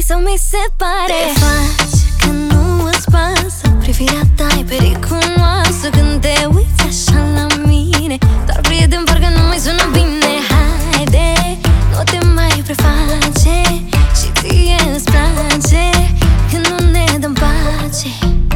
sau mi se pare. Te faci că nu îți pasă, privirea ta e periculoasă când te uiți așa la mine. Doar prieten, parcă nu mai sună bine. Haide, nu te mai preface, și ție îți place când nu ne dăm pace.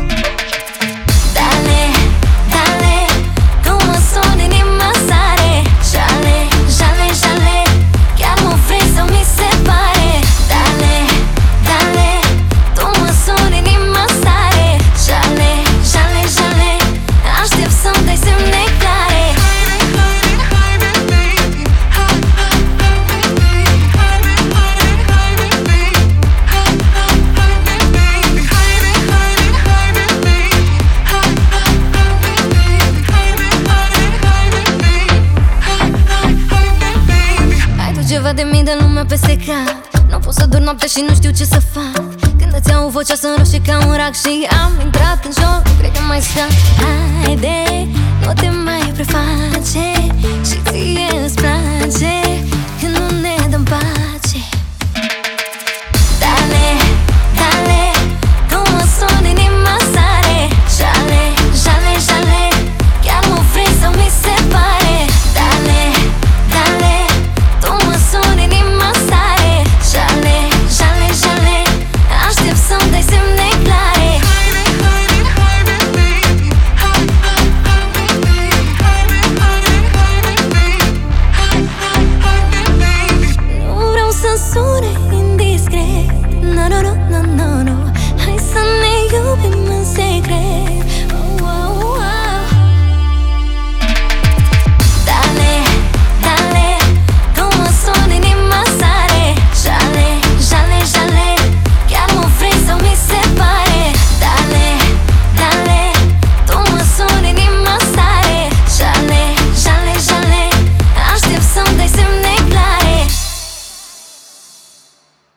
Dale, dale, cum mă sun inima sare. Jale, jale, jale, chiar mă vrei sau mi se pare. Dale, dale, tu mă sun inima sare. Jale, jale, jale, aștept să-mi dai semne clare. Ai tu ceva de mii de lume peste cap. Nu pot să dorm noaptea și nu știu ce să fac. Când îți iau vocea sunt roșie ca un rac și am intrat în joc.